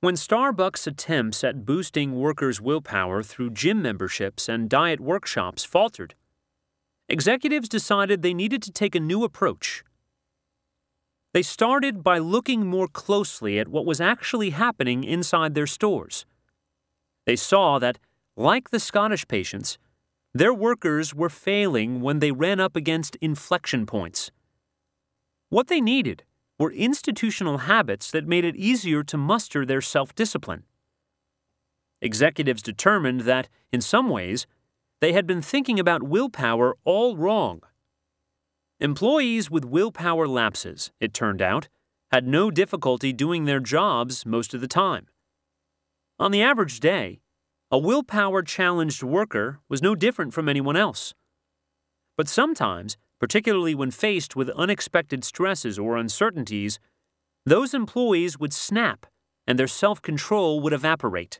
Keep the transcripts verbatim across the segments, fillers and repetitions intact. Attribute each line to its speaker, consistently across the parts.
Speaker 1: When Starbucks' attempts at boosting workers' willpower through gym memberships and diet workshops faltered, executives decided they needed to take a new approach. They started by looking more closely at what was actually happening inside their stores. They saw that, like the Scottish patients, their workers were failing when they ran up against inflection points. What they needed were institutional habits that made it easier to muster their self-discipline. Executives determined that, in some ways, they had been thinking about willpower all wrong. Employees with willpower lapses, it turned out, had no difficulty doing their jobs most of the time. On the average day, a willpower-challenged worker was no different from anyone else. But sometimes, particularly when faced with unexpected stresses or uncertainties, those employees would snap and their self-control would evaporate.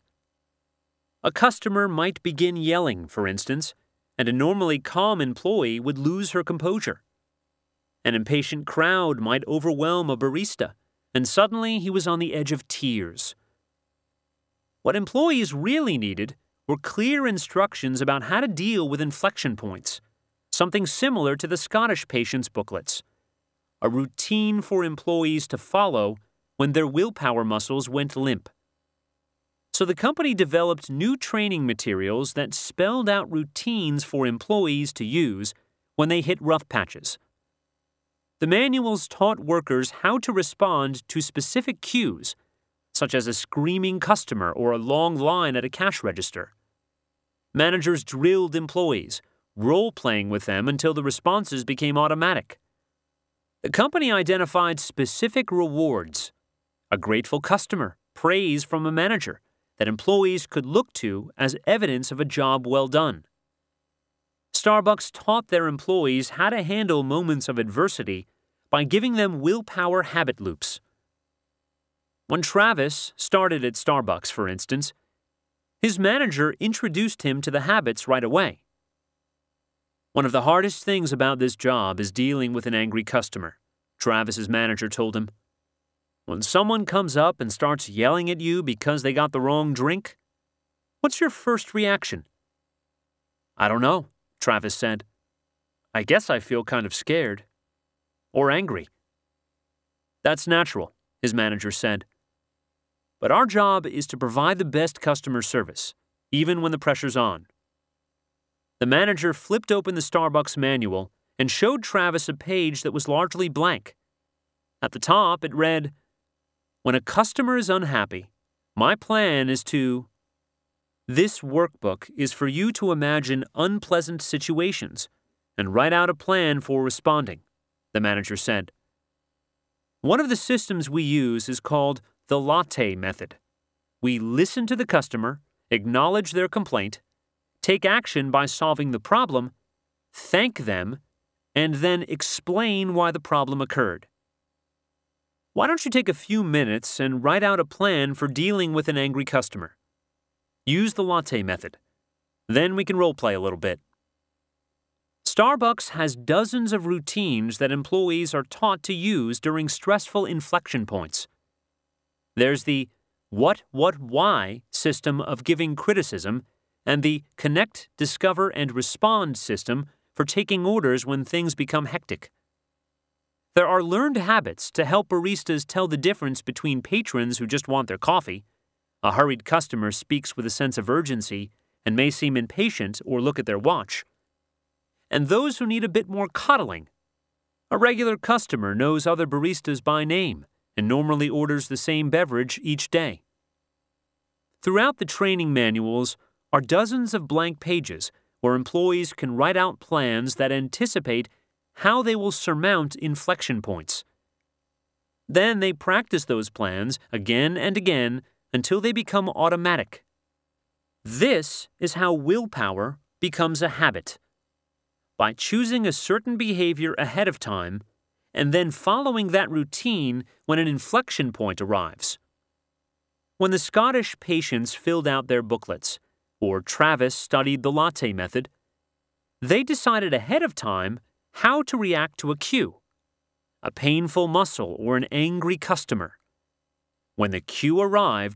Speaker 1: A customer might begin yelling, for instance, and a normally calm employee would lose her composure. An impatient crowd might overwhelm a barista, and suddenly he was on the edge of tears. What employees really needed were clear instructions about how to deal with inflection points, something similar to the Scottish patients' booklets, a routine for employees to follow when their willpower muscles went limp. So the company developed new training materials that spelled out routines for employees to use when they hit rough patches. The manuals taught workers how to respond to specific cues, such as a screaming customer or a long line at a cash register. Managers drilled employees, role-playing with them until the responses became automatic. The company identified specific rewards, a grateful customer, praise from a manager, that employees could look to as evidence of a job well done. Starbucks taught their employees how to handle moments of adversity by giving them willpower habit loops. When Travis started at Starbucks, for instance, his manager introduced him to the habits right away. One of the hardest things about this job is dealing with an angry customer, Travis's manager told him. When someone comes up and starts yelling at you because they got the wrong drink, what's your first reaction? I don't know, Travis said. I guess I feel kind of scared. Or angry. That's natural, his manager said. But our job is to provide the best customer service, even when the pressure's on. The manager flipped open the Starbucks manual and showed Travis a page that was largely blank. At the top, it read, When a customer is unhappy, my plan is to... This workbook is for you to imagine unpleasant situations and write out a plan for responding, the manager said. One of the systems we use is called the latte method. We listen to the customer, acknowledge their complaint, take action by solving the problem, thank them, and then explain why the problem occurred. Why don't you take a few minutes and write out a plan for dealing with an angry customer? Use the latte method. Then we can role-play a little bit. Starbucks has dozens of routines that employees are taught to use during stressful inflection points. There's the what, what, why system of giving criticism and the connect, discover, and respond system for taking orders when things become hectic. There are learned habits to help baristas tell the difference between patrons who just want their coffee, a hurried customer speaks with a sense of urgency and may seem impatient or look at their watch, and those who need a bit more coddling. A regular customer knows other baristas by name and normally orders the same beverage each day. Throughout the training manuals are dozens of blank pages where employees can write out plans that anticipate how they will surmount inflection points. Then they practice those plans again and again until they become automatic. This is how willpower becomes a habit. By choosing a certain behavior ahead of time and then following that routine when an inflection point arrives. When the Scottish patients filled out their booklets, or Travis studied the latte method, they decided ahead of time how to react to a cue, a painful muscle or an angry customer. When the cue arrived,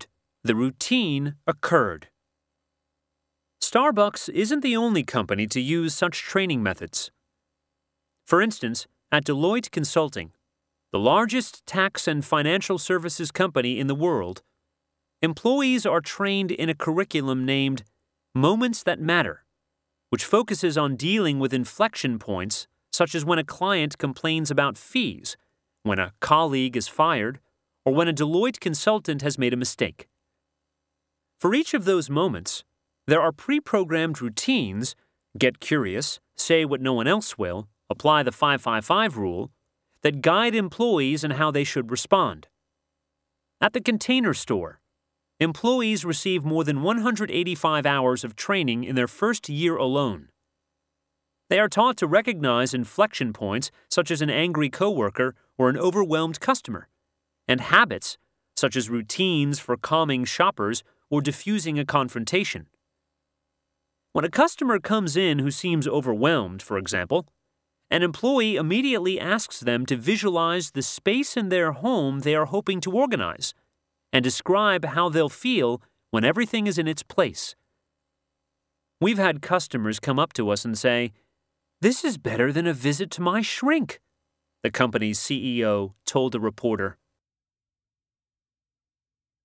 Speaker 1: The routine occurred. Starbucks isn't the only company to use such training methods. For instance, at Deloitte Consulting, the largest tax and financial services company in the world, employees are trained in a curriculum named Moments That Matter, which focuses on dealing with inflection points such as when a client complains about fees, when a colleague is fired, or when a Deloitte consultant has made a mistake. For each of those moments, there are pre-programmed routines, get curious, say what no one else will, apply the five five five rule, that guide employees in how they should respond. At the Container Store, employees receive more than one hundred eighty-five hours of training in their first year alone. They are taught to recognize inflection points such as an angry coworker or an overwhelmed customer, and habits such as routines for calming shoppers or diffusing a confrontation. When a customer comes in who seems overwhelmed, for example, an employee immediately asks them to visualize the space in their home they are hoping to organize and describe how they'll feel when everything is in its place. We've had customers come up to us and say, "This is better than a visit to my shrink," the company's C E O told a reporter.